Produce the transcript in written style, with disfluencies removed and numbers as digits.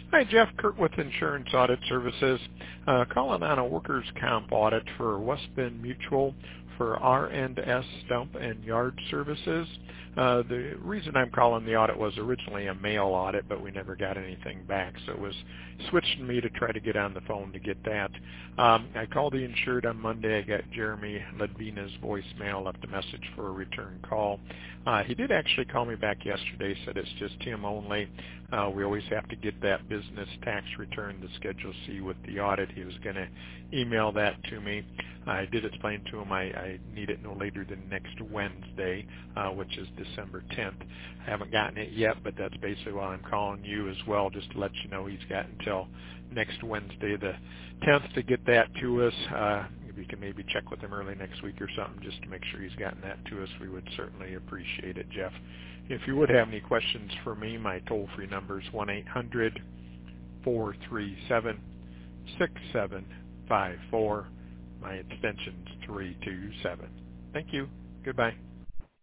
Hi, Jeff. Kurt with Insurance Audit Services. Calling on a workers' comp audit for West Bend Mutual for R&S Stump and Yard Services. The reason I'm calling the audit was originally a mail audit, but we never got anything back, so it was switched to me to try to get on the phone to get that. I called the insured on Monday. I got Jeremy Ledvina's voicemail, left a message for a return call. He did actually call me back yesterday, said it's just him only. We always have to get that business tax return, the Schedule C with the audit. He was going to email that to me. I did explain to him I need it no later than next Wednesday, which is December 10th. I haven't gotten it yet, but that's basically why I'm calling you as well, just to let you know he's got until next Wednesday, the 10th, to get that to us. If you can maybe check with him early next week or something just to make sure he's gotten that to us, we would certainly appreciate it, Jeff. If you would have any questions for me, my toll-free number is 1-800-437-6754. My extension's 327. Thank you. Goodbye.